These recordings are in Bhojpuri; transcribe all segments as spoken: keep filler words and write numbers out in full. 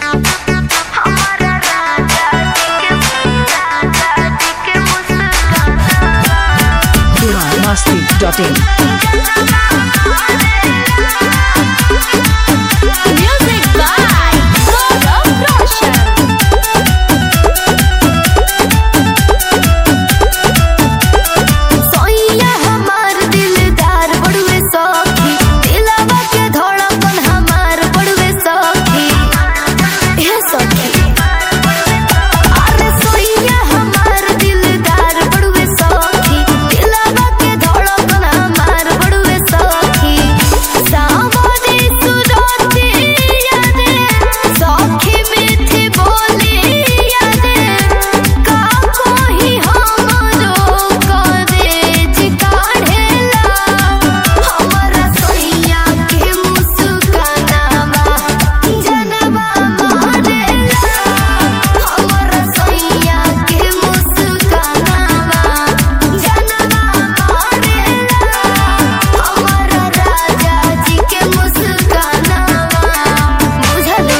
Masti.in Music by Gaurav Roshan. सोइया हमार दिलदार बड़ुए सखी, दिलवा के धड़कन हमार बड़ुए सखी। हे सखी अरे सोइया हमार दिलदार बड़ुए सखी, दिलवा के धड़कन हमार बड़ुए सखी। सावरी सुरती यादे सखी मीठी बोली यादे, का कोही हमरो करेज काढ़ेला। हमरा सोइया के मुस्कानावा जनवा मारेला। हमरा सोइया के मुस्कानावा जनवा मारेला। हमरा राजा जी के मुस्कानावा बुझलू।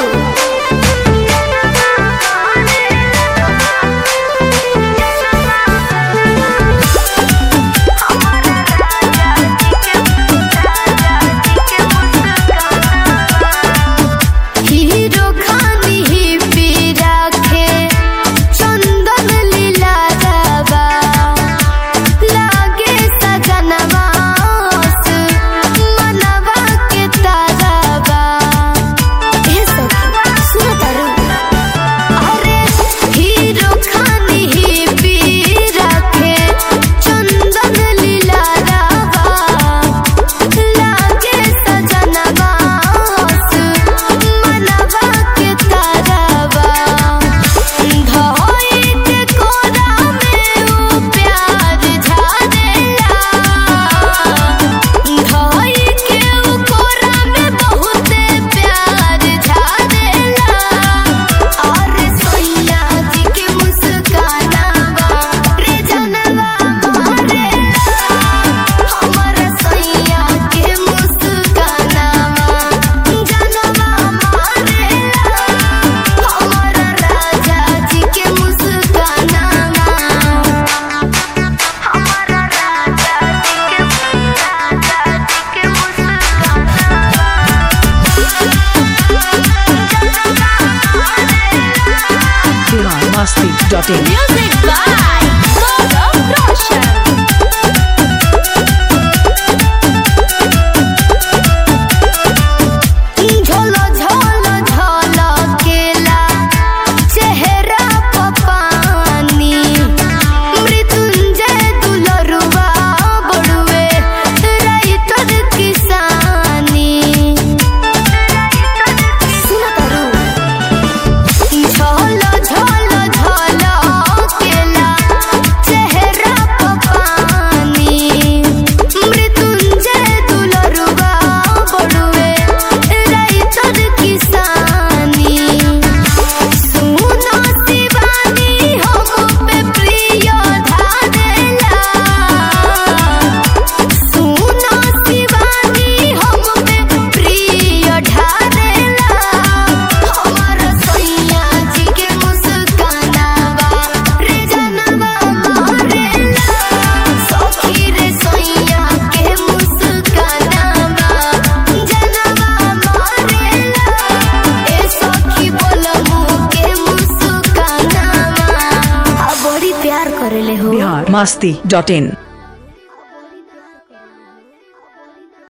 हीरो खानी ही पी राखे चंदन लीला रवा, लागे सजनवा मनवा के तारवा। हे सखी सुन तारू अरे हीरो खानी ही पी राखे चंदन लीला रवा, लागे सजनवा मनवा के तारवा। धोई के कोरा में ऊ प्यार झाड़ेला। धोई के ऊ कोरा में बहुते प्यार झाड़ेला। और सोइया जी के मुस्कानावा रे जनवा मारेला। हमर सोइया के मुस्कानावा जनवा मारेला। हमर राजा जी के मुस्कानावा हमर राजा जी के Masti.in Music by Gaurav Roshan. झोलो झोलो झोलो केला चेहरा प पानी, मृत्युंजय दुलरुवा बड़ुए राइटर किसानी। सुन तारू झोलो झोलो झोलो केला चेहरा प पानी, मृत्युंजय दुलरुवा बड़ुए राइटर किसानी। सुनो शिवानी हम पे प्रिय धारेला। सुनो शिवानी हम पे प्रिय ढारेला। हमर सोइया जी के मुस्कानावा रे जनवा मारेला। सखी रे सोइया के मुस्कानावा जनवा मारेला। ए सखी बोलमु के मुस्कानावा आ बड़ी प्यार करेले हो। Masti.in